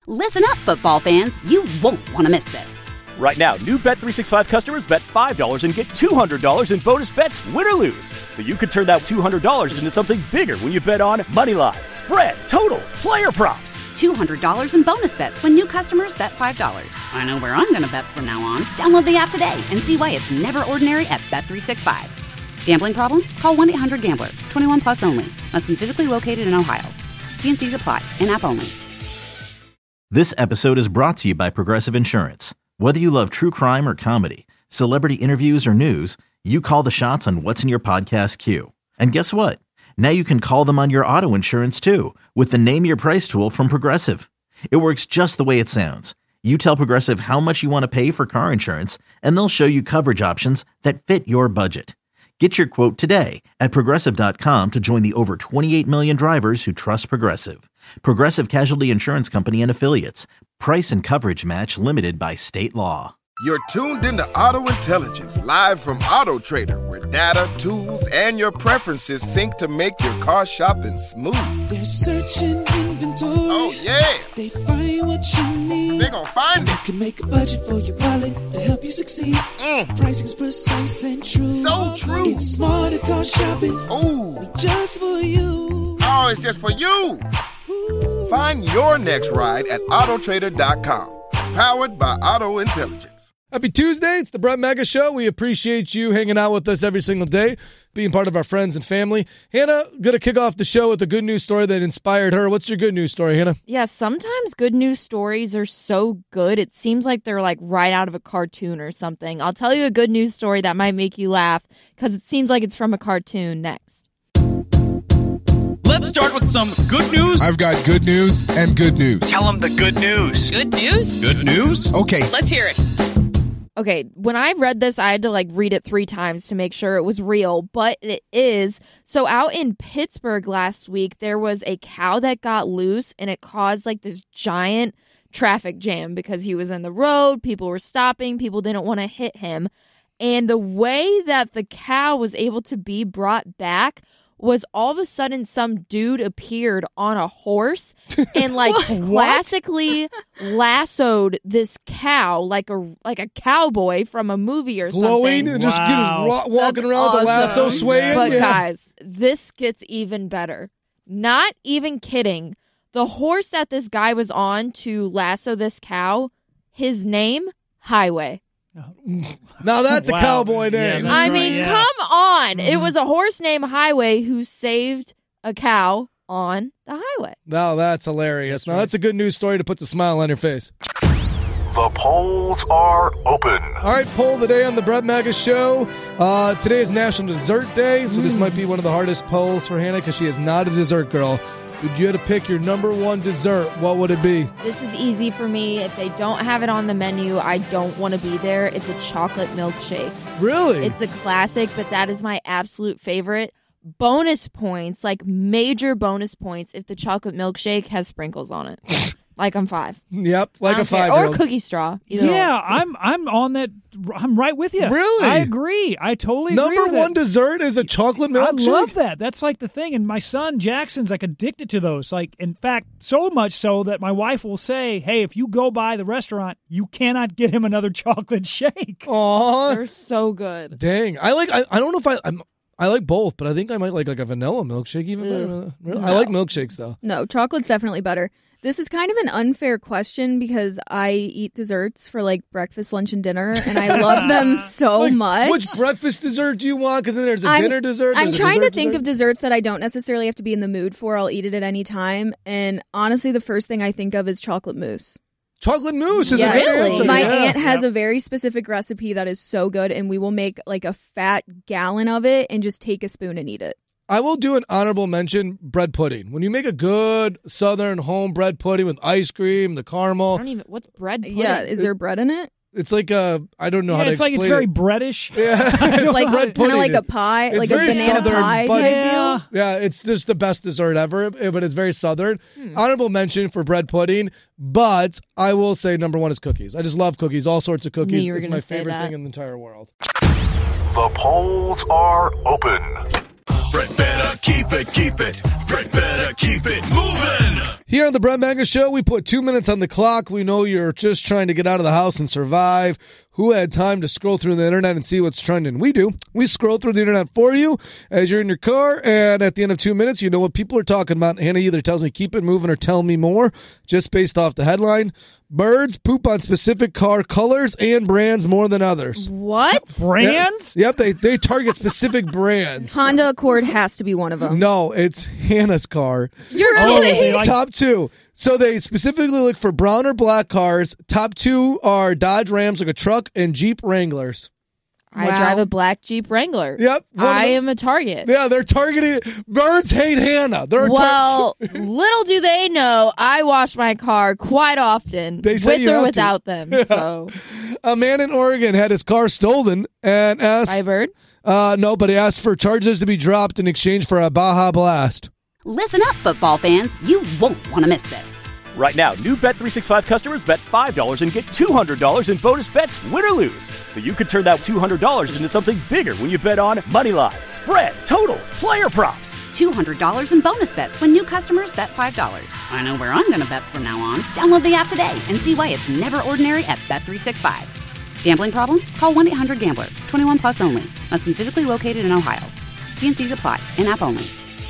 Listen up, football fans. You won't want to miss this. Right now, new Bet365 customers bet $5 and get $200 in bonus bets, win or lose. So you could turn that $200 into something bigger when you bet on moneyline, spread, totals, player props. $200 in bonus bets when new customers bet $5. I know where I'm going to bet from now on. Download the app today and see why it's never ordinary at Bet365. Gambling problem? Call 1-800-GAMBLER. 21 plus only. Must be physically located in Ohio. T&Cs apply. In-app only. This episode is brought to you by Progressive Insurance. Whether you love true crime or comedy, celebrity interviews or news, you call the shots on what's in your podcast queue. And guess what? Now you can call them on your auto insurance too with the Name Your Price tool from Progressive. It works just the way it sounds. You tell Progressive how much you want to pay for car insurance, and they'll show you coverage options that fit your budget. Get your quote today at Progressive.com to join the over 28 million drivers who trust Progressive. Progressive Casualty Insurance Company and Affiliates. Price and coverage match limited by state law. You're tuned into Auto Intelligence, live from Auto Trader, where data, tools, and your preferences sync to make your car shopping smooth. They're searching inventory. Oh, yeah. They find what you need. They're gonna find it. You can make a budget for your wallet to help you succeed. Pricing's precise and true. So true. It's smarter car shopping. Ooh. Just for you. Oh, it's just for you. Ooh. Find your next ride at Autotrader.com. Powered by Auto Intelligence. Happy Tuesday. It's the Brett Mega Show. We appreciate you hanging out with us every single day, being part of our friends and family. Hannah, going to kick off the show with a good news story that inspired her. What's your good news story, Hannah? Yeah, sometimes good news stories are so good, it seems like they're like right out of a cartoon or something. I'll tell you a good news story that might make you laugh because it seems like it's from a cartoon next. Let's start with some good news. I've got good news and good news. Tell them the good news. Good news? Good news? Okay. Let's hear it. Okay, when I read this, I had to read it 3 times to make sure it was real, but it is. So out in Pittsburgh last week, there was a cow that got loose, and it caused this giant traffic jam because he was in the road, people were stopping, people didn't want to hit him. And the way that the cow was able to be brought back was all of a sudden some dude appeared on a horse and classically lassoed this cow like a cowboy from a movie or something. Glowing and just walking around with the lasso swaying. But guys, this gets even better. Not even kidding. The horse that this guy was on to lasso this cow, his name, Highway. Now that's a cowboy name. Yeah, come on. Mm-hmm. It was a horse named Highway who saved a cow on the highway. Now that's hilarious. Now that's a good news story to put the smile on your face. The polls are open. All right, poll of the day on the Brett Mega Show. Today is National Dessert Day, so this might be one of the hardest polls for Hannah because she is not a dessert girl. If you had to pick your number one dessert, what would it be? This is easy for me. If they don't have it on the menu, I don't want to be there. It's a chocolate milkshake. Really? It's a classic, but that is my absolute favorite. Bonus points, major bonus points, if the chocolate milkshake has sprinkles on it. Like I'm 5. Yep, like a 5-year-old. Or cookie straw. Yeah, I'm on that. I'm right with you. Really? I agree. I totally agree Number one dessert is a chocolate milkshake? I love that. That's the thing. And my son, Jackson's addicted to those. In fact, so much so that my wife will say, hey, if you go by the restaurant, you cannot get him another chocolate shake. Aw. They're so good. Dang. I don't know if I like both, but I think I might like a vanilla milkshake even better. Really? No. I like milkshakes, though. No, chocolate's definitely better. This is kind of an unfair question because I eat desserts for breakfast, lunch, and dinner, and I love them so much. Which breakfast dessert do you want? Because then there's a dinner dessert. I'm trying to think of desserts that I don't necessarily have to be in the mood for. I'll eat it at any time. And honestly, the first thing I think of is chocolate mousse. Chocolate mousse is a good answer. My aunt has a very specific recipe that is so good, and we will make a fat gallon of it and just take a spoon and eat it. I will do an honorable mention, bread pudding. When you make a good southern home bread pudding with ice cream, the caramel. What's bread pudding? Yeah, is there bread in it? It's I don't know how to explain it. It's very breadish. Yeah. It's bread pudding. Kind of like a pie, it's like very a banana southern, pie but type deal. Yeah, it's just the best dessert ever, but it's very southern. Honorable mention for bread pudding, but I will say number one is cookies. I just love cookies, all sorts of cookies. It's my favorite thing in the entire world. The polls are open. Brett Better better keep it. Brett better keep it moving. Here on the Brett Mega Show, we put 2 minutes on the clock. We know you're just trying to get out of the house and survive. Who had time to scroll through the internet and see what's trending? We do. We scroll through the internet for you as you're in your car, and at the end of 2 minutes, you know what people are talking about. Hannah either tells me keep it moving or tell me more, just based off the headline. Birds poop on specific car colors and brands more than others. What? Brands? Yep, they target specific brands. Honda Accord has to be one of them. No, it's Hannah's car. You're kidding. Top two. So they specifically look for brown or black cars. Top two are Dodge Rams, like a truck, and Jeep Wranglers. I drive a black Jeep Wrangler. Yep. I am a target. Yeah, they're targeting. Birds hate Hannah. Little do they know, I wash my car quite often, They say with you or have without to. them. Yeah. So, A man in Oregon had his car stolen and asked. by a bird? No, but he asked for charges to be dropped in exchange for a Baja Blast. Listen up, football fans. You won't want to miss this. Right now, new Bet365 customers bet $5 and get $200 in bonus bets, win or lose. So you could turn that $200 into something bigger when you bet on moneyline, spread, totals, player props. $200 in bonus bets when new customers bet $5. I know where I'm going to bet from now on. Download the app today and see why it's never ordinary at Bet365. Gambling problem? Call 1-800-GAMBLER. 21 plus only. Must be physically located in Ohio. T&Cs apply. In-app only.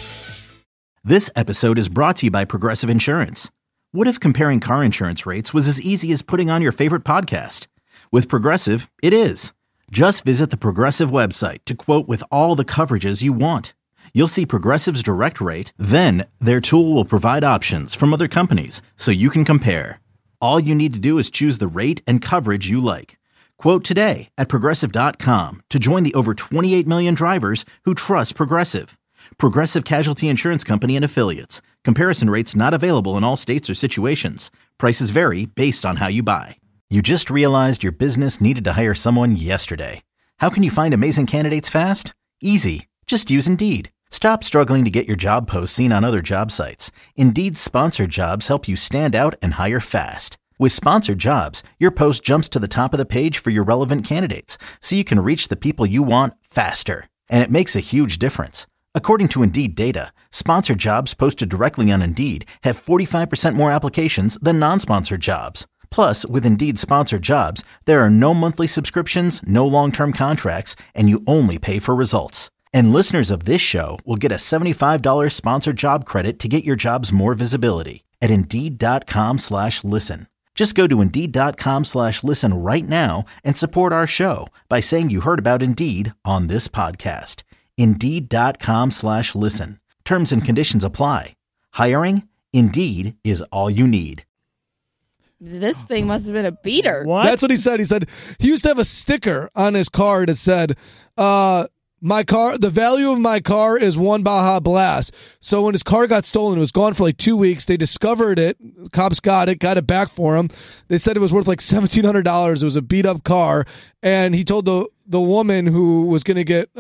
This episode is brought to you by Progressive Insurance. What if comparing car insurance rates was as easy as putting on your favorite podcast? With Progressive, it is. Just visit the Progressive website to quote with all the coverages you want. You'll see Progressive's direct rate, then their tool will provide options from other companies so you can compare. All you need to do is choose the rate and coverage you like. Quote today at Progressive.com to join the over 28 million drivers who trust Progressive. Progressive Casualty Insurance Company and Affiliates. Comparison rates not available in all states or situations. Prices vary based on how you buy. You just realized your business needed to hire someone yesterday. How can you find amazing candidates fast? Easy. Just use Indeed. Stop struggling to get your job posts seen on other job sites. Indeed's sponsored jobs help you stand out and hire fast. With sponsored jobs, your post jumps to the top of the page for your relevant candidates, so you can reach the people you want faster. And it makes a huge difference. According to Indeed data, sponsored jobs posted directly on Indeed have 45% more applications than non-sponsored jobs. Plus, with Indeed sponsored jobs, there are no monthly subscriptions, no long-term contracts, and you only pay for results. And listeners of this show will get a $75 sponsored job credit to get your jobs more visibility at Indeed.com/listen. Just go to Indeed.com/listen right now and support our show by saying you heard about Indeed on this podcast. Indeed.com/listen. Terms and conditions apply. Hiring? Indeed is all you need. This thing must have been a beater. What? That's what he said. He said he used to have a sticker on his car that said, my car, the value of my car is one Baja Blast. So when his car got stolen, it was gone for like 2 weeks. They discovered it. Cops got it back for him. They said it was worth like $1,700. It was a beat up car. And he told the woman who was going to get,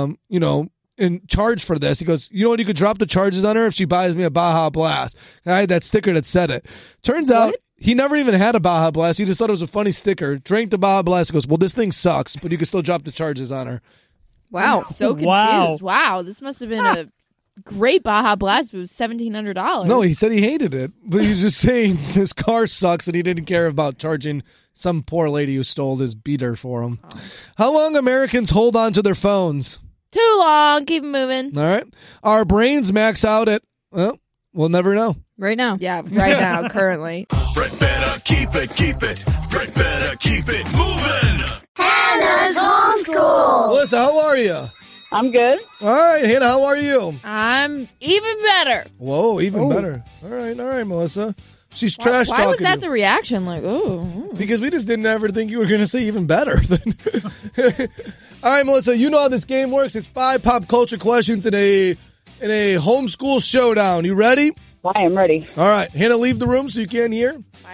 in charge for this. He goes, you know what? You could drop the charges on her if she buys me a Baja Blast. I had that sticker that said it. Turns out he never even had a Baja Blast. He just thought it was a funny sticker. Drank the Baja Blast. He goes, well, this thing sucks, but you can still drop the charges on her. Wow. So confused. Wow. This must have been a great Baja Blast if it was $1,700. No, he said he hated it, but he was just saying his car sucks and he didn't care about charging some poor lady who stole his beater for him. How long Americans hold on to their phones? Too long. Keep moving. All right. Our brains max out at, well, we'll never know. Right now. Yeah, right now, currently. Brett better keep it. Brett better keep it moving. Hannah's homeschool. Melissa, how are you? I'm good. All right, Hannah, how are you? I'm even better. Whoa, even better. All right, Melissa. She's trash talking. Why was that the reaction? Like, ooh. Because we just didn't ever think you were going to say even better. All right, Melissa, you know how this game works. It's 5 pop culture questions in a homeschool showdown. You ready? I am ready. All right, Hannah, leave the room so you can't hear.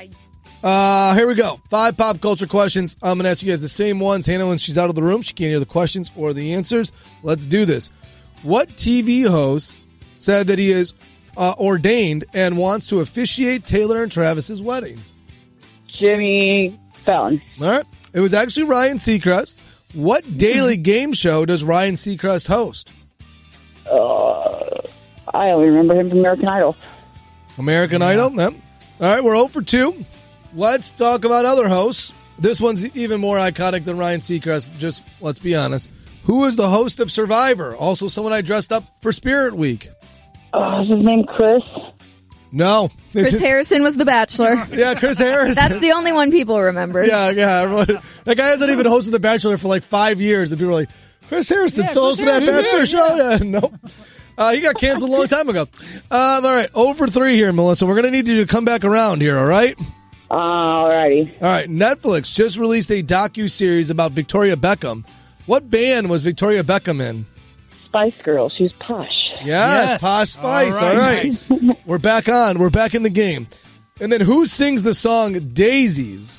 Here we go. 5 pop culture questions. I'm going to ask you guys the same ones. Hannah, when she's out of the room, she can't hear the questions or the answers. Let's do this. What TV host said that he is ordained and wants to officiate Taylor and Travis's wedding? Jimmy Fallon. All right. It was actually Ryan Seacrest. What daily game show does Ryan Seacrest host? I only remember him from American Idol. American Idol? Yep. All right, we're 0 for 2. Let's talk about other hosts. This one's even more iconic than Ryan Seacrest, just let's be honest. Who is the host of Survivor? Also someone I dressed up for Spirit Week. Is his name Chris? No. Chris Harrison was The Bachelor. Yeah, Chris Harrison. That's the only one people remember. Yeah. Everyone, that guy hasn't even hosted The Bachelor for like 5 years, and people are like, Chris Harrison still hosting that Bachelor show? Yeah, nope. He got canceled a long time ago. All right, 0 for 3 here, Melissa. We're going to need you to come back around here, all right? All righty. All right, Netflix just released a docu-series about Victoria Beckham. What band was Victoria Beckham in? Spice Girl. She's posh. Yes, Posh Spice. All right. Nice. We're back on. We're back in the game. And then who sings the song Daisies?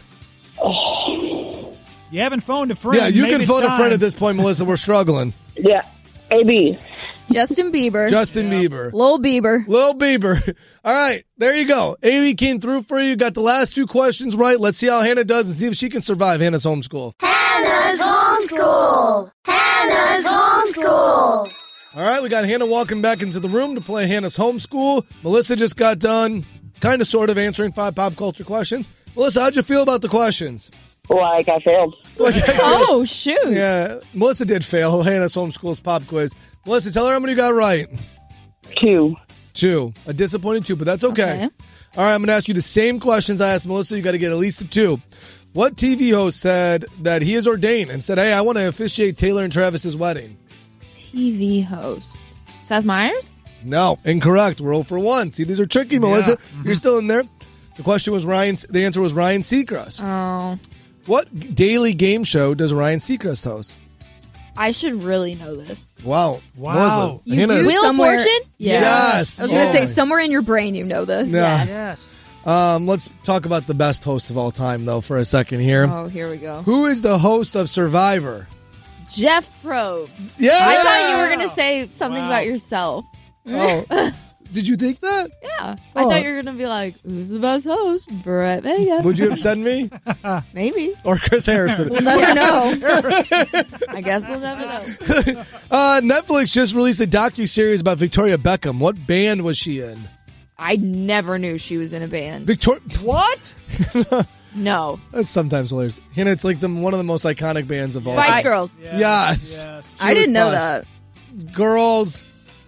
You haven't phoned a friend. Yeah, you Maybe can it's phone a time. friend at this point, Melissa. We're struggling. Yeah. AB. Justin Bieber. Justin Bieber. Lil Bieber. Lil Bieber. All right, there you go. Amy came through for you. Got the last 2 questions right. Let's see how Hannah does and see if she can survive Hannah's homeschool. Hannah's homeschool. Hannah's homeschool. All right, we got Hannah walking back into the room to play Hannah's homeschool. Melissa just got done kind of sort of answering 5 pop culture questions. Melissa, how'd you feel about the questions? Like I failed. Oh, shoot. Yeah, Melissa did fail Hannah's homeschool's pop quiz. Melissa, tell her how many you got right. 2. 2. A disappointing 2, but that's okay. All right, I'm going to ask you the same questions I asked Melissa. You got to get at least a 2. What TV host said that he is ordained and said, hey, I want to officiate Taylor and Travis's wedding? TV host. Seth Meyers? No, incorrect. We're 0 for 1. See, these are tricky, Melissa. Mm-hmm. You're still in there. The question was the answer was Ryan Seacrest. Oh. What daily game show does Ryan Seacrest host? I should really know this. Wow. Wow. Melissa, Hannah- do Wheel of somewhere- Fortune? Yeah. Yes. I was going to say, Oh. somewhere in your brain you know this. Yeah. Yes. Let's talk about the best host of all time, though, for a second here. Oh, here we go. Who is the host of Survivor? Jeff Probst. Yeah. I thought you were going to say something Wow. about yourself. Oh, did you think that? Yeah. I Oh. thought you were going to be like, who's the best host? Brett Vega. Would you have said me Maybe. or Chris Harrison? We'll never know. I guess we'll never know. Netflix just released a docu-series about Victoria Beckham. What band was she in? I never knew she was in a band. What? No. That's sometimes hilarious. Hannah, it's like one of the most iconic bands of all Spice time. Girls. Yes. I didn't know that. Girls.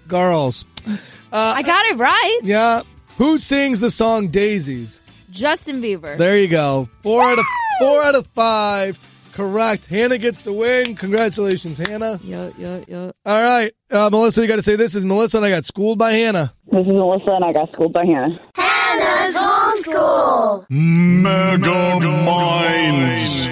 I got it right. Yeah. Who sings the song Daisies? Justin Bieber. There you go. 4 out of 5. Correct. Hannah gets the win. Congratulations, Hannah. Yup. All right. Melissa, you got to say this is Melissa and I got schooled by Hannah. This is Melissa, and I got schooled by Hannah. Hannah's homeschool. Mega Minds.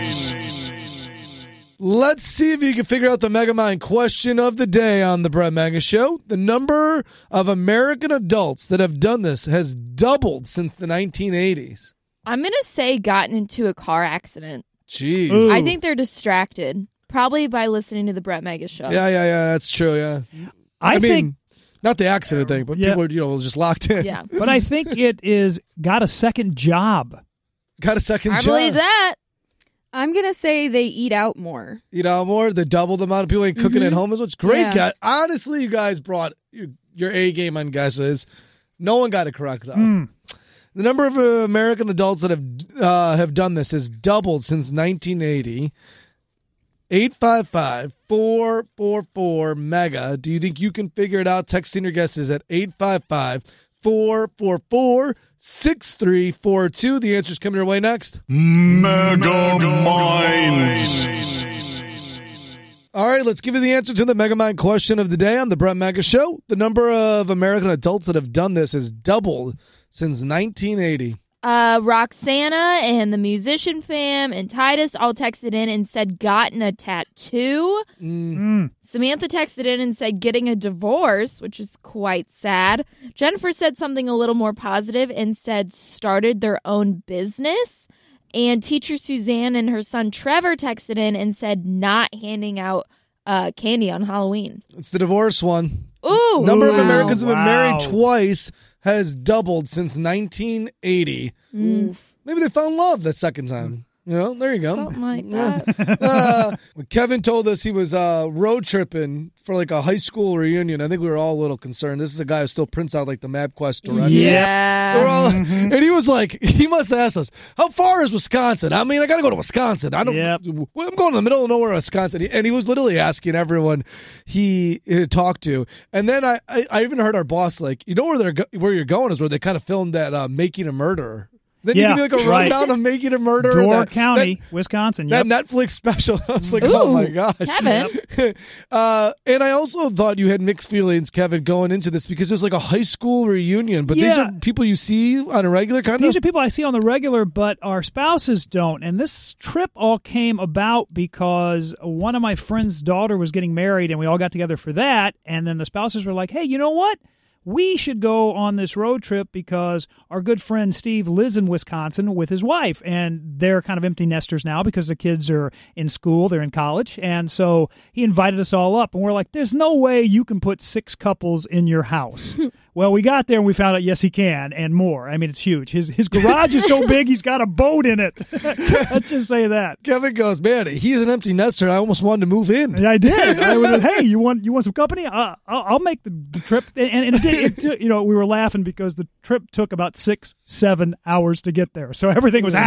Let's see if you can figure out the Megamind question of the day on the Brett Mega Show. The number of American adults that have done this has doubled since the 1980s. I'm going to say gotten into a car accident. Jeez. Ooh. I think they're distracted. Probably by listening to the Brett Mega Show. Yeah, that's true, yeah. I mean, think, not the accident thing, but Yeah. people are, just locked in. Yeah. but I think it is got a second job. Got a second I job. believe that. I'm going to say they eat out more. Eat out more. The double the amount of people ain't cooking at home as much. Great, Yeah. guy. Honestly, you guys brought your A game on guesses. No one got it correct, though. The number of American adults that have done this has doubled since 1980. 855-444-MEGA. Do you think you can figure it out? Texting your guesses at 855-444-6342. The answer's coming your way next. Mega Minds. All right, let's give you the answer to the Megamind question of the day on the Brett Mega Show. The number of American adults that have done this has doubled since 1980. Roxana and the musician fam and Titus all texted in and said gotten a tattoo. Samantha texted in and said getting a divorce, which is quite sad. Jennifer said something a little more positive and said started their own business. And teacher Suzanne and her son Trevor texted in and said not handing out candy on Halloween. It's the divorce one. Ooh. Number of Wow. Americans who have been Wow. married twice has doubled since 1980. Maybe they found love that second time. You know, there you go. Something like that. When Kevin told us he was road tripping for like a high school reunion, I think we were all a little concerned. This is a guy who still prints out like the MapQuest directions. Yeah. We're all, and he was like, he must have asked us, how far is Wisconsin? I mean, I got to go to Wisconsin. I'm going to the middle of nowhere, Wisconsin. And he was literally asking everyone he talked to. And then I even heard our boss like, you know where you're going is where they kind of filmed that Making a Murderer. Then you give me like a rundown of Making a Murderer. Door County, Wisconsin. That Netflix special. I was like, oh my gosh. Kevin. And I also thought you had mixed feelings, Kevin, going into this because there's like a high school reunion. But these are people you see on a regular kind of? These are people I see on the regular, but our spouses don't. And this trip all came about because one of my friend's daughter was getting married, and we all got together for that. And then the spouses were like, hey, you know what? We should go on this road trip because our good friend Steve lives in Wisconsin with his wife, and they're kind of empty nesters now because the kids are in school, they're in college, and so he invited us all up, and we're like, there's no way you can put 6 couples in your house. Well, we got there and we found out, yes, he can, and more. I mean, it's huge. His garage is so big, he's got a boat in it. Let's just say that. Kevin goes, man, he's an empty nester. I almost wanted to move in. And I did. I was like, hey, you want some company? I'll make the trip. And it did, you know, we were laughing because the trip took about 6-7 hours to get there. So everything was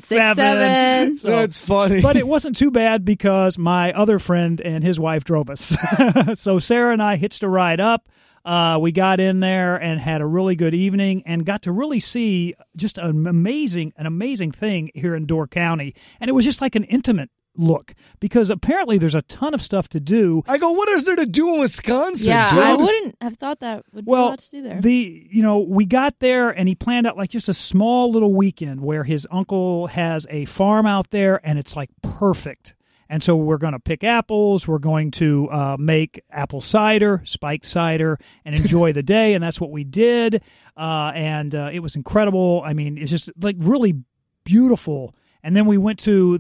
6-7. So, that's funny. But it wasn't too bad because my other friend and his wife drove us. So Sarah and I hitched a ride up. We got in there and had a really good evening and got to really see just an amazing thing here in Door County. And it was just like an intimate look because apparently there's a ton of stuff to do. I go, what is there to do in Wisconsin? Yeah, dude? I wouldn't have thought that would be a lot to do there. We got there and he planned out like just a small little weekend where his uncle has a farm out there and it's like perfect. And so we're going to pick apples. We're going to make apple cider, spiked cider, and enjoy the day. And that's what we did. And it was incredible. I mean, it's just like really beautiful. And then we went to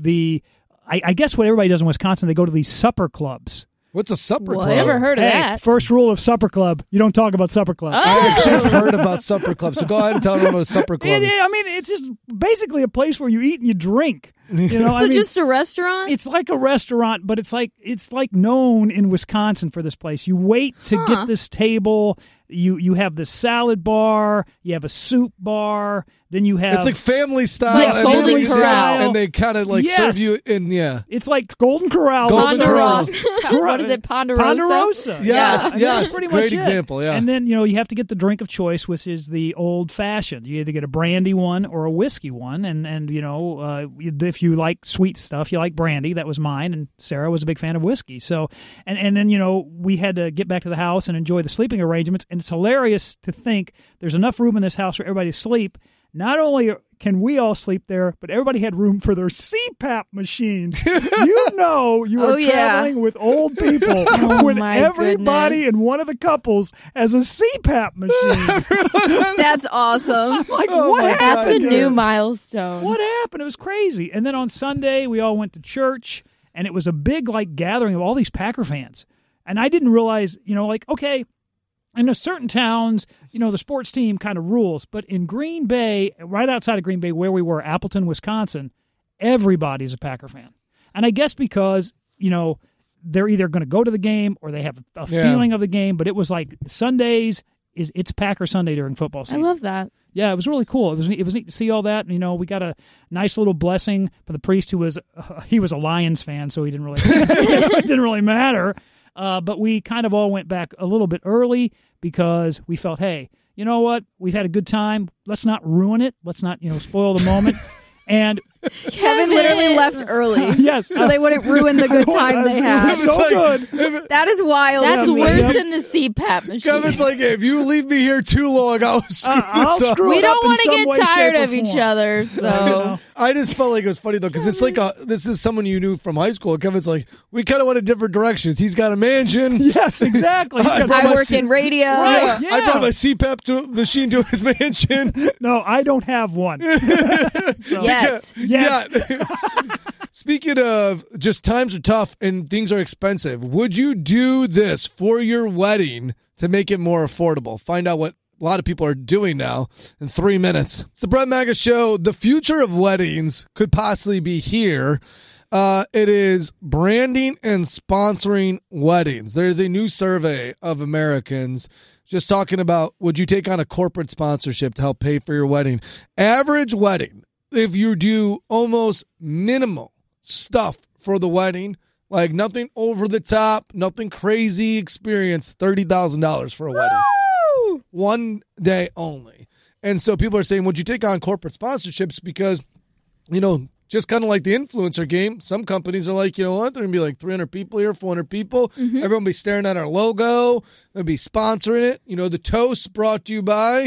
I guess what everybody does in Wisconsin, they go to these supper clubs. What's a supper club? I never heard of that. First rule of supper club, you don't talk about supper club. I actually have heard about supper club, so go ahead and tell them about a supper club. I mean, it's just basically a place where you eat and you drink. You know, so just a restaurant? It's like a restaurant, but it's like known in Wisconsin for this place. You wait to get this table. You have the salad bar. You have a soup bar. Then you have it's like family style, like Golden Corral, and they kind of like serve you in It's like Golden Corral. Ponderosa. What is it? Ponderosa. Yes. Pretty Great much example. Yeah. And then you have to get the drink of choice, which is the old fashioned. You either get a brandy one or a whiskey one, and if you like sweet stuff, you like brandy. That was mine, and Sarah was a big fan of whiskey. So, and then we had to get back to the house and enjoy the sleeping arrangements. And it's hilarious to think there's enough room in this house for everybody to sleep. Not only can we all sleep there, but everybody had room for their CPAP machines. You are traveling with old people when everybody in one of the couples has a CPAP machine. That's awesome. Like, what happened? That's a new milestone. What happened? It was crazy. And then on Sunday, we all went to church, and it was a big gathering of all these Packer fans. And I didn't realize, okay, in certain towns, the sports team kind of rules. But in Green Bay, right outside of Green Bay, where we were, Appleton, Wisconsin, everybody's a Packer fan. And I guess because, they're either going to go to the game or they have a feeling of the game. But it was like Sundays, it's Packer Sunday during football season. I love that. Yeah, it was really cool. It was neat to see all that. We got a nice little blessing for the priest who was he was a Lions fan, so he didn't really it didn't really matter. But we kind of all went back a little bit early because we felt, hey, you know what? We've had a good time. Let's not ruin it. Let's not, spoil the moment. And Kevin literally left early. Yes. So they wouldn't ruin the good time they had. So good. That is wild. That's worse than the CPAP machine. Kevin's like, hey, if you leave me here too long, I'll screw We it up don't want to some way, get tired shape, or of each form. other, so. I just felt like it was funny, though, because it's like this is someone you knew from high school. Kevin's like, we kind of went in different directions. He's got a mansion. Yes, exactly. I work in radio. Right, yeah. I brought my CPAP machine to his mansion. No, I don't have one. Yet. Speaking of just times are tough and things are expensive, would you do this for your wedding to make it more affordable? Find out what a lot of people are doing now in 3 minutes. It's the Brett Maga Show. The future of weddings could possibly be here. It is branding and sponsoring weddings. There's a new survey of Americans just talking about, would you take on a corporate sponsorship to help pay for your wedding? Average wedding, if you do almost minimal stuff for the wedding, like nothing over the top, nothing crazy experience, $30,000 for a wedding. Woo! One day only. And so people are saying, would you take on corporate sponsorships? Because, just kind of like the influencer game, some companies are like, you know what, there are going to be like 300 people here, 400 people. Mm-hmm. Everyone will be staring at our logo. They'll be sponsoring it. The toast brought to you by,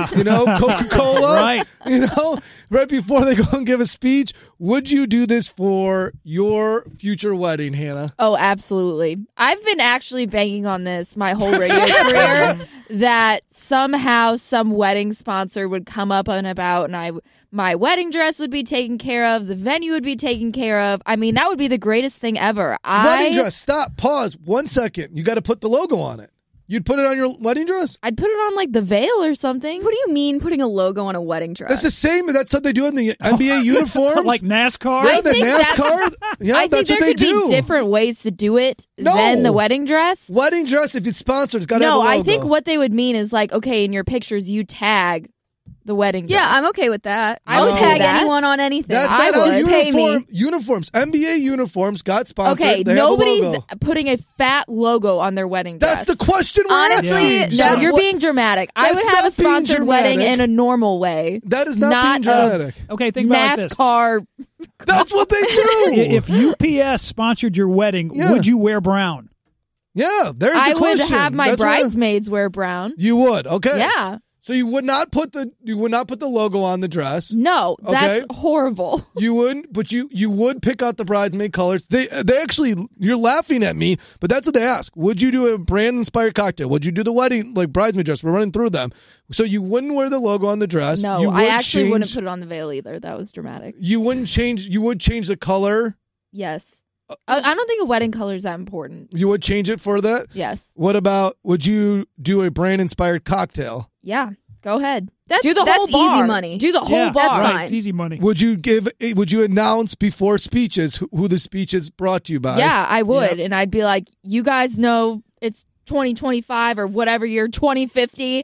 Coca-Cola. Right. Right before they go and give a speech. Would you do this for your future wedding, Hannah? Oh, absolutely. I've been actually banging on this my whole radio career that somehow some wedding sponsor would come up and about, and my wedding dress would be taken care of. The venue would be taken care of. I mean, that would be the greatest thing ever. Wedding dress. Stop. Pause. 1 second. You got to put the logo on it. You'd put it on your wedding dress? I'd put it on like the veil or something. What do you mean putting a logo on a wedding dress? That's the same. That's what they do in the NBA uniforms. Like NASCAR? Yeah, the NASCAR. Yeah, I that's think what they there could do. be different ways to do it than the wedding dress. Wedding dress, if it's sponsored, it's got to have a logo. No, I think what they would mean is like, okay, in your pictures, you tag the wedding dress. Yeah, I'm okay with that. I I'll would tag do that. anyone on anything. That's just pay me. Uniforms. NBA uniforms got sponsored. Okay, they nobody's have a logo. putting a fat logo on their wedding dress. That's the question we're Honestly, asking. No, you're being dramatic. I would have a sponsored wedding in a normal way. That is not being dramatic. Okay, think about this. NASCAR. That's what they do. If UPS sponsored your wedding, would you wear brown? Yeah, there's the I question. would have my That's what bridesmaids wear brown. You would, okay. Yeah. So you would not put the logo on the dress. No, that's Okay. horrible. You wouldn't, but you would pick out the bridesmaid colors. They actually, you're laughing at me, but that's what they ask. Would you do a brand inspired cocktail? Would you do the wedding like bridesmaid dress? We're running through them. So you wouldn't wear the logo on the dress. No, you I actually wouldn't put it on the veil either. That was dramatic. You wouldn't change. You would change the color. Yes. I don't think a wedding color is that important. You would change it for that. Yes. What about? Would you do a brand inspired cocktail? Yeah. Go ahead. That's whole easy bar. money. Do the whole Yeah, bar. That's right, fine. It's easy money. Would you announce before speeches who the speech is brought to you by? Yeah, I would. And I'd be like, you guys know it's 2025 or whatever year, 2050.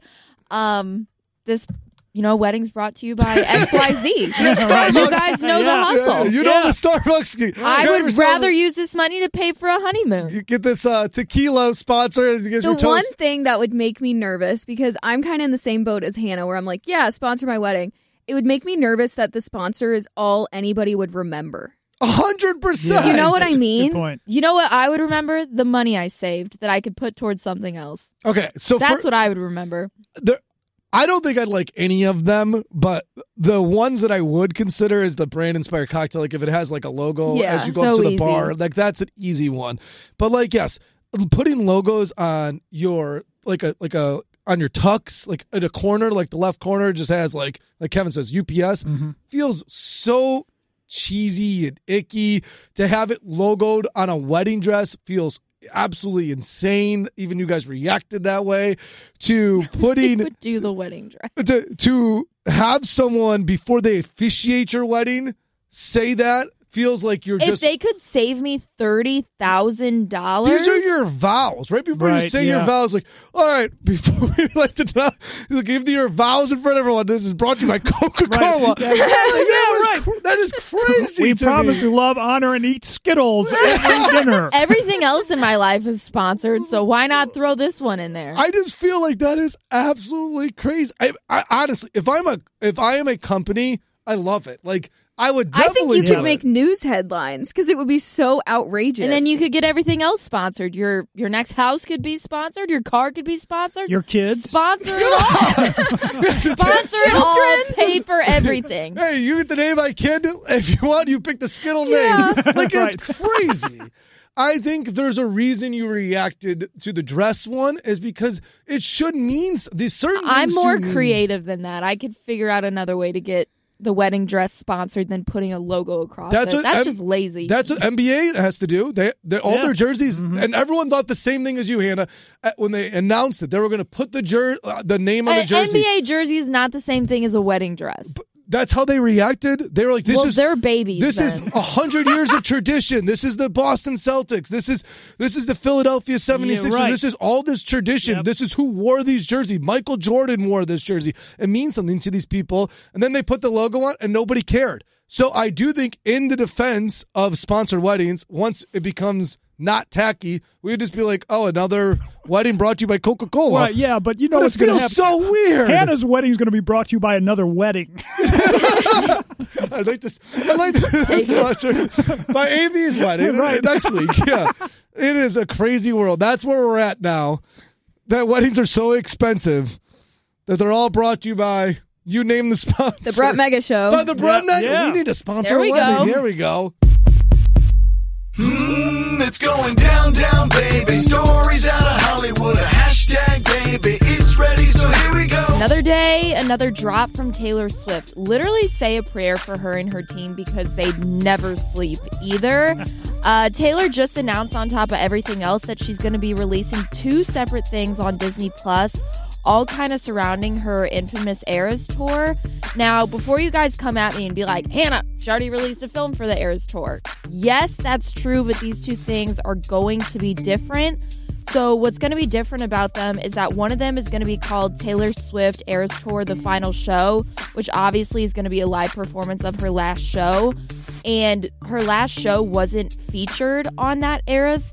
This, wedding's brought to you by XYZ. You guys know the hustle. You know the Starbucks. I would rather use this money to pay for a honeymoon. You get this tequila sponsor. You get your The one toast. thing that would make me nervous, because I'm kind of in the same boat as Hannah, where I'm like, yeah, sponsor my wedding. It would make me nervous that the sponsor is all anybody would remember. 100%. You know what I mean? Good point. You know what I would remember? The money I saved that I could put towards something else. Okay, so That's what I would remember. I don't think I'd like any of them, but the ones that I would consider is the brand inspired cocktail. Like if it has like a logo as you go up to the bar, like that's an easy one. But like, yes, putting logos on your on your tux, like in a corner, like the left corner just has like Kevin says, UPS feels so cheesy and icky. To have it logoed on a wedding dress feels absolutely insane. Even you guys reacted that way. To putting would do the wedding dress. To have someone before they officiate your wedding say that feels like you're If just. they could save me $30,000. These are your vows, right? Before you say your vows, like, all right, before we like to give your vows in front of everyone, this is brought to you by Coca-Cola. Right. That is crazy. We to promise me. to love, honor, and eat Skittles every dinner. Everything else in my life is sponsored, so why not throw this one in there? I just feel like that is absolutely crazy. I honestly, if I am a company, I love it. Like I would definitely. I think you could make news headlines because it would be so outrageous. And then you could get everything else sponsored. Your next house could be sponsored. Your car could be sponsored. Your kids. Sponsor it all. Sponsor it all. Pay for everything. Hey, you get the name I kid. If you want, you pick the Skittle name. Like it's crazy. I think there's a reason you reacted to the dress one is because it should mean these certain. I'm things more do mean- creative than that. I could figure out another way to get the wedding dress sponsored than putting a logo across That's it. That's just lazy. That's what NBA has to do. All their jerseys, and everyone thought the same thing as you, Hannah, when they announced it. They were going to put the name on the jersey. NBA jersey is not the same thing as a wedding dress. That's how they reacted. They were like, they're babies. This is 100 years of tradition. This is the Boston Celtics. This is the Philadelphia 76ers. Yeah, right. This is all this tradition. Yep. This is who wore these jerseys. Michael Jordan wore this jersey. It means something to these people. And then they put the logo on and nobody cared. So I do think in the defense of sponsored weddings, once it becomes not tacky, we would just be like, oh, another wedding brought to you by Coca-Cola. Right, yeah, but you know but what's going to feels happen. so weird. Hannah's wedding is going to be brought to you by another wedding. I'd like to sponsor by AB's wedding next week. Yeah, it is a crazy world. That's where we're at now. That weddings are so expensive that they're all brought to you by, you name the sponsor. The Brett Mega Show. By the Brett Mega. We need to sponsor There we a wedding. go. Here we go. It's going down, down, baby. Stories out of Hollywood. A hashtag, baby. It's ready, so here we go. Another day, another drop from Taylor Swift. Literally say a prayer for her and her team because they never sleep either. Taylor just announced on top of everything else that she's going to be releasing 2 separate things on Disney Plus, all kind of surrounding her infamous Eras tour. Now, before you guys come at me and be like, Hannah, she already released a film for the Eras tour. Yes, that's true, but these 2 things are going to be different. So what's going to be different about them is that one of them is going to be called Taylor Swift Eras Tour, The Final Show, which obviously is going to be a live performance of her last show. And her last show wasn't featured on that Eras,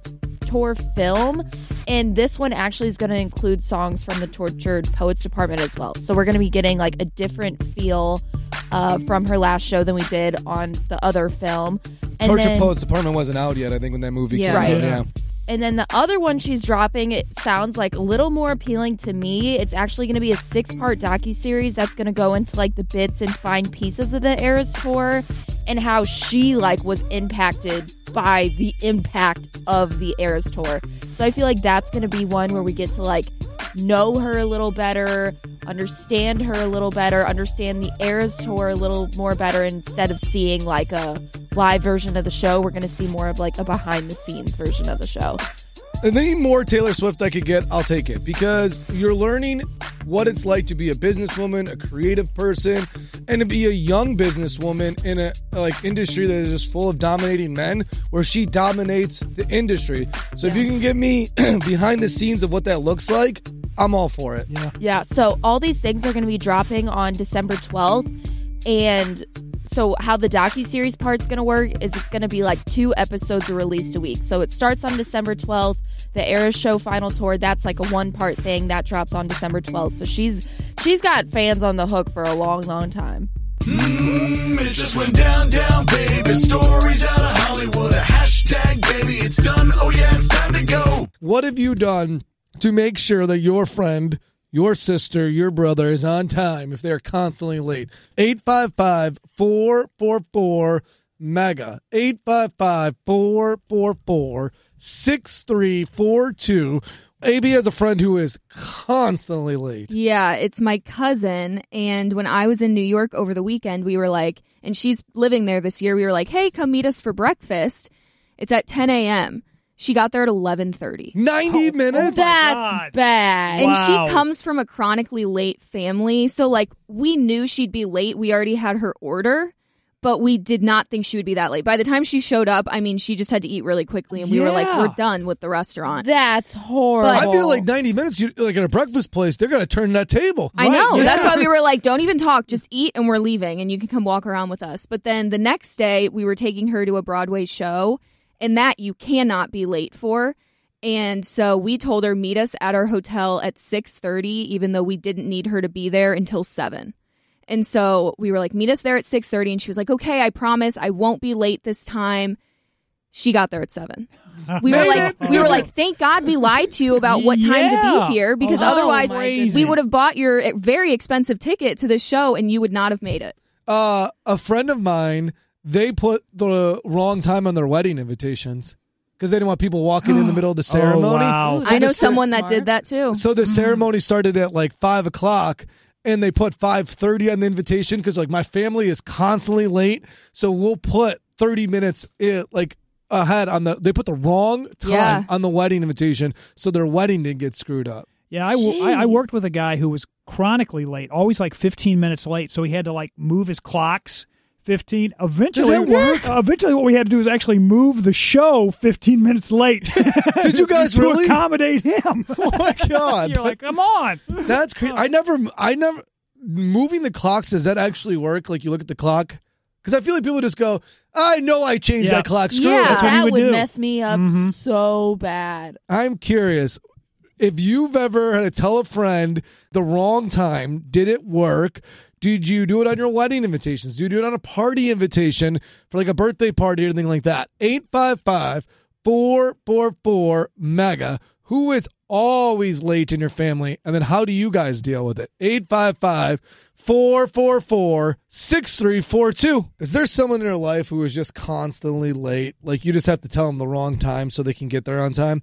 tour film. And this one actually is going to include songs from the Tortured Poets Department as well. So we're going to be getting a different feel from her last show than we did on the other film. And Tortured Poets Department wasn't out yet, I think, when that movie came out. Yeah. And then the other one she's dropping, it sounds like a little more appealing to me. It's actually going to be a 6-part docuseries that's going to go into the bits and fine pieces of the Eras tour and how she was impacted by the impact of the Eras tour. So I feel like that's going to be one where we get to know her a little better, understand her a little better, understand the Eras tour a little more better. Instead of seeing a live version of the show, we're going to see more of a behind the scenes version of the show. And any more Taylor Swift I could get, I'll take it, because you're learning what it's like to be a businesswoman, a creative person, and to be a young businesswoman in a industry that is just full of dominating men, where she dominates the industry. So if you can get me behind the scenes of what that looks like, I'm all for it. Yeah. So all these things are going to be dropping on December 12th, and so how the docuseries part's going to work is it's going to be 2 episodes are released a week. So it starts on December 12th. The Eras Show Final Tour, that's a 1-part thing that drops on December 12th. So she's got fans on the hook for a long, long time. It just went down, down, baby. Stories out of Hollywood. A hashtag, baby. It's done. Oh yeah, it's time to go. What have you done to make sure that your friend, your sister, your brother is on time if they're constantly late? 855-444-MEGA. 855-444-6342. AB has a friend who is constantly late. Yeah, it's my cousin. And when I was in New York over the weekend, we were and she's living there this year, we were hey, come meet us for breakfast. It's at 10 a.m. She got there at 11:30. 90 minutes? That's bad. And she comes from a chronically late family. So, we knew she'd be late. We already had her order, but we did not think she would be that late. By the time she showed up, she just had to eat really quickly. And we were we're done with the restaurant. That's horrible. I feel 90 minutes, at a breakfast place, they're going to turn that table. I know. Yeah. That's why we were don't even talk. Just eat and we're leaving. And you can come walk around with us. But then the next day, we were taking her to a Broadway show. And that you cannot be late for. And so we told her, meet us at our hotel at 6:30, even though we didn't need her to be there until 7. And so we were meet us there at 6:30. And she was okay, I promise I won't be late this time. She got there at 7. We were thank God we lied to you about what time to be here, because otherwise we would have bought your very expensive ticket to the show and you would not have made it. A friend of mine, they put the wrong time on their wedding invitations because they didn't want people walking in the middle of the ceremony. Oh, wow. I know someone that did that too. So the ceremony started at 5 o'clock, and they put 5:30 on the invitation because like my family is constantly late, so we'll put 30 minutes ahead on they put the wrong time on the wedding invitation, so their wedding didn't get screwed up. Yeah, I worked with a guy who was chronically late, always like 15 minutes late, so he had to like move his clocks 15. Eventually, Does that work? Eventually, what we had to do is actually move the show 15 minutes late. Did you guys really accommodate him? Oh my God! You're like, come on. That's crazy. I never moving the clocks. Does that actually work? Like you look at the clock, because I feel like people just go, I know I changed that clock. Screw it. That's what he that would do. mess me up so bad. I'm curious. If you've ever had to tell a friend the wrong time, did it work? Did you do it on your wedding invitations? Did you do it on a party invitation for like a birthday party or anything like that? 855-444-MEGA. Who is always late in your family? And then how do you guys deal with it? 855-444-6342. Is there someone in your life who is just constantly late? Like you just have to tell them the wrong time so they can get there on time?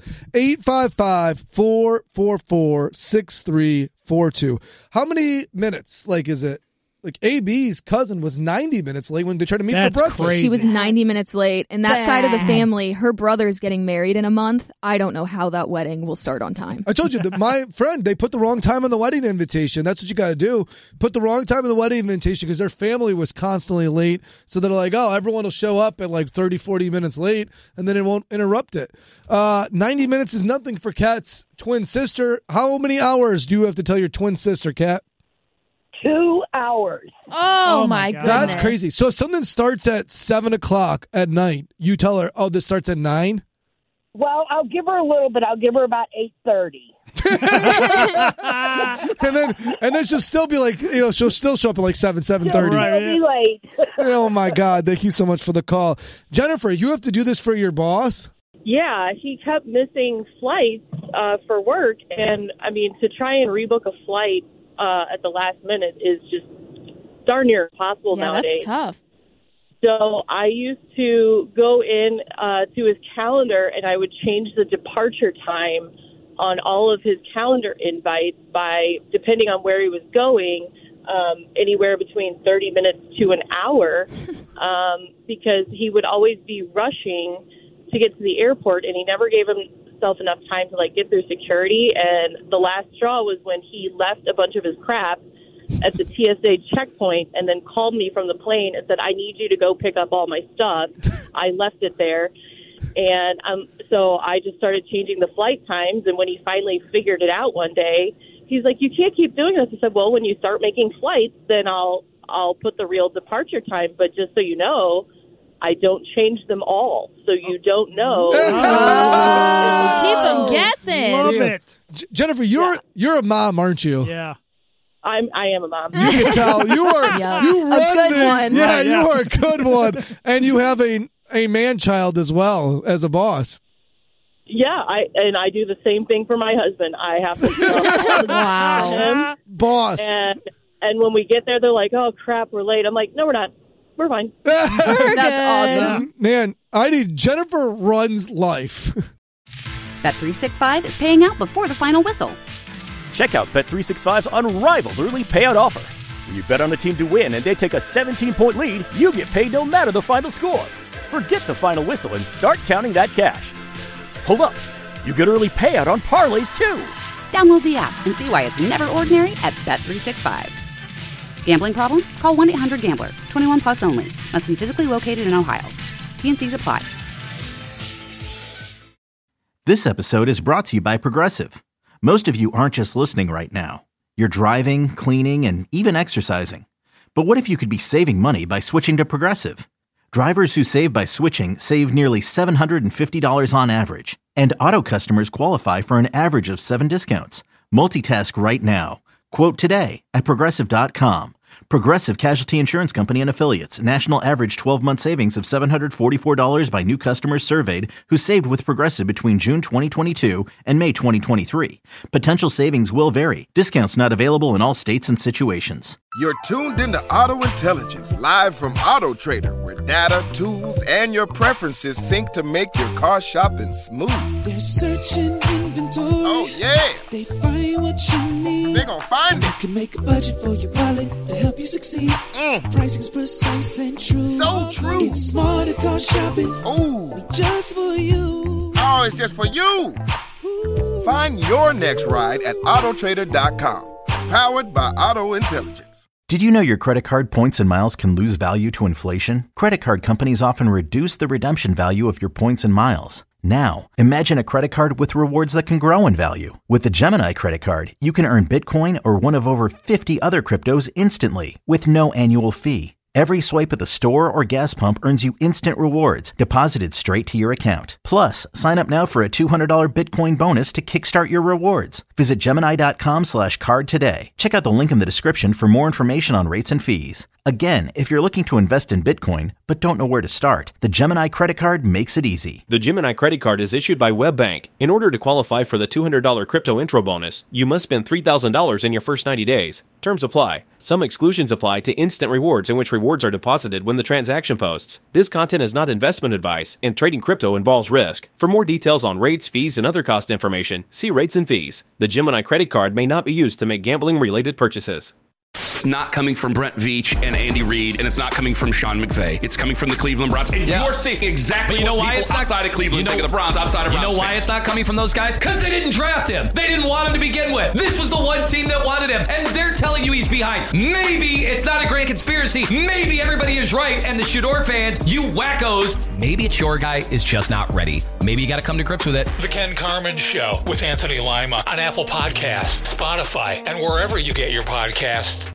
855-444-6342. How many minutes, is it? Like AB's cousin was 90 minutes late when they tried to meet for breakfast. Crazy. She was 90 minutes late. And that side of the family, her brother's getting married in a month. I don't know how that wedding will start on time. I told you that my friend, they put the wrong time on the wedding invitation. That's what you got to do. Put the wrong time on the wedding invitation because their family was constantly late. So they're like, oh, everyone will show up at like 30, 40 minutes late and then it won't interrupt it. 90 minutes is nothing for Kat's twin sister. How many hours do you have to tell your twin sister, Kat? 2 hours. Oh my goodness. That's crazy. So if something starts at 7 o'clock at night, you tell her, oh, this starts at 9? Well, I'll give her a little bit. I'll give her about 8:30. and then she'll still be like, she'll still show up at like 7:30. She'll be late. Oh my God. Thank you so much for the call. Jennifer, you have to do this for your boss? Yeah, he kept missing flights for work. And I mean, to try and rebook a flight at the last minute is just darn near impossible nowadays. That's tough. So I used to go in to his calendar and I would change the departure time on all of his calendar invites by, depending on where he was going, anywhere between 30 minutes to an hour because he would always be rushing to get to the airport and he never gave himself enough time to get through security. And the last straw was when he left a bunch of his crap at the TSA checkpoint and then called me from the plane and said, I need you to go pick up all my stuff. I left it there. And so I just started changing the flight times. And when he finally figured it out one day, he's like, you can't keep doing this. I said, well, when you start making flights, then I'll put the real departure time. But just so you know, I don't change them all, so you don't know. Keep them guessing. Love it. Jennifer, you're a mom, aren't you? Yeah. I am a mom. You can tell. You are you run a good one. Yeah, you are a good one. And you have a man-child as well as a boss. Yeah, I do the same thing for my husband. I have to wow. him. Boss. And when we get there, they're like, oh, crap, we're late. I'm like, no, we're not. We're fine. That's awesome. Man, Jennifer runs life. Bet365 is paying out before the final whistle. Check out Bet365's unrivaled early payout offer. When you bet on the team to win and they take a 17-point lead, you get paid no matter the final score. Forget the final whistle and start counting that cash. Hold up. You get early payout on parlays, too. Download the app and see why it's never ordinary at Bet365. Gambling problem? Call 1-800-GAMBLER. 21 plus only. Must be physically located in Ohio. T&Cs apply. This episode is brought to you by Progressive. Most of you aren't just listening right now. You're driving, cleaning, and even exercising. But what if you could be saving money by switching to Progressive? Drivers who save by switching save nearly $750 on average. And auto customers qualify for an average of 7 discounts. Multitask right now. Quote today at Progressive.com. Progressive Casualty Insurance Company and Affiliates. National average 12-month savings of $744 by new customers surveyed who saved with Progressive between June 2022 and May 2023. Potential savings will vary. Discounts not available in all states and situations. You're tuned into Auto Intelligence, live from Auto Trader, where data, tools, and your preferences sync to make your car shopping smooth. They're searching inventory. Oh, yeah. They find what you need. They're gonna find it. You can make a budget for your wallet to help you succeed. Pricing's precise and true. So true. It's smarter car shopping. Ooh. Just for you. Oh, it's just for you. Find your next ride at autotrader.com. Powered by Auto Intelligence. Did you know your credit card points and miles can lose value to inflation? Credit card companies often reduce the redemption value of your points and miles. Now, imagine a credit card with rewards that can grow in value. With the Gemini credit card, you can earn Bitcoin or one of over 50 other cryptos instantly with no annual fee. Every swipe at the store or gas pump earns you instant rewards deposited straight to your account. Plus, sign up now for a $200 Bitcoin bonus to kickstart your rewards. Visit Gemini.com/card today. Check out the link in the description for more information on rates and fees. Again, if you're looking to invest in Bitcoin but don't know where to start, the Gemini credit card makes it easy. The Gemini credit card is issued by WebBank. In order to qualify for the $200 crypto intro bonus, you must spend $3,000 in your first 90 days. Terms apply. Some exclusions apply to instant rewards, in which rewards are deposited when the transaction posts. This content is not investment advice, and trading crypto involves risk. For more details on rates, fees, and other cost information, see rates and fees. The Gemini credit card may not be used to make gambling-related purchases. It's not coming from Brent Veach and Andy Reid, and it's not coming from Sean McVay. It's coming from the Cleveland Browns. And you're seeing exactly you know what why people it's not outside of Cleveland think of the Browns, outside of Browns You know why fans. it's not coming from those guys? Because they didn't draft him. They didn't want him to begin with. This was the one team that wanted him, and they're telling you he's behind. Maybe it's not a grand conspiracy. Maybe everybody is right, and the Shador fans, you wackos, maybe it's your guy is just not ready. Maybe you got to come to grips with it. The Ken Carman Show with Anthony Lima on Apple Podcasts, Spotify, and wherever you get your podcasts.